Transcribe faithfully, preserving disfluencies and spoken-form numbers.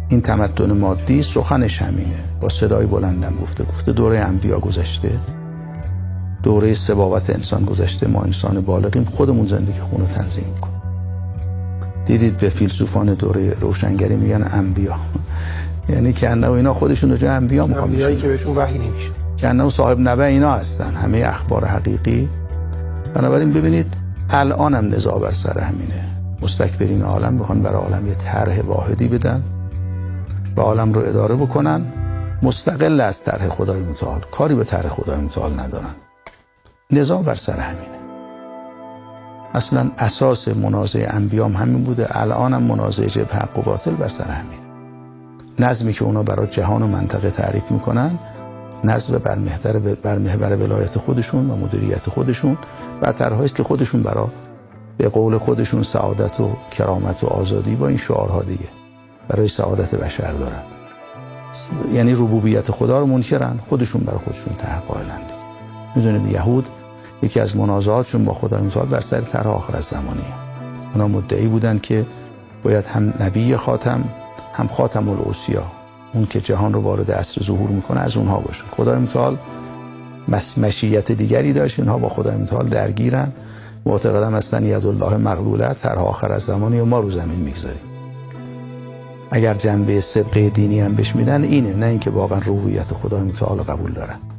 این تمدن مادی سخنش همینه، با صدای بلندم گفته گفته دوره انبیا گذشته، دوره سباوت انسان گذشته، ما انسان بالغیم خودمون زندگی خونو تنظیم کن. دیدید به فیلسوفان دوره روشنگری میگن انبیا، یعنی که انه اینا خودشون رو جای انبیا میخوان، انبیایی که بهشون وحی نمیشه، که انه صاحب نبع اینا هستن، همه اخبار حقیقی. بنابراین ببینید الان هم نزاع بر سر همینه، مستکبرین عالم بخوان برای عالم یه طرح واحدی بدن و عالم رو اداره بکنن مستقل از طرح خدای متعال، کاری به طرح خدای متعال ندارن. نزاع بر سر همینه. اصلا اساس منازعه انبیام همین بوده، الان هم منازعه جبه حق و باطل بر سر همینه. نظمی که اونا برای جهان و منطقه تعریف میکنن نظم بر محور بر محور ولایت خودشون و مدیریت خودشون و طرحهایی است که خودشون برای به قول خودشون سعادت و کرامت و آزادی با این شعارها دیگه برای سعادت بشر دارن. یعنی ربوبیت خدا رو منکرن، خودشون برای خودشون طرح قائلن دیگه. میدونید یهود یکی از منازعاتشون با خدای متعال بر سر طرح آخر الزمانیه. اونا مدعی بودن که باید هم نبی خاتم هم خاتم الاوصیا، اون که جهان رو وارد عصر ظهور میکنه، از اونها باشه. خدای متعال مشیت دیگری داشت، اینها با خدای متعال درگیرن، معتقدن هستن یدالله مغلوله، طرح آخر الزمانی و ما رو زمین میگذاریم. اگر جنبه سبقه دینی هم بهش میدن اینه، نه اینکه واقعا ربوبیت خدای متعال قبول دارن.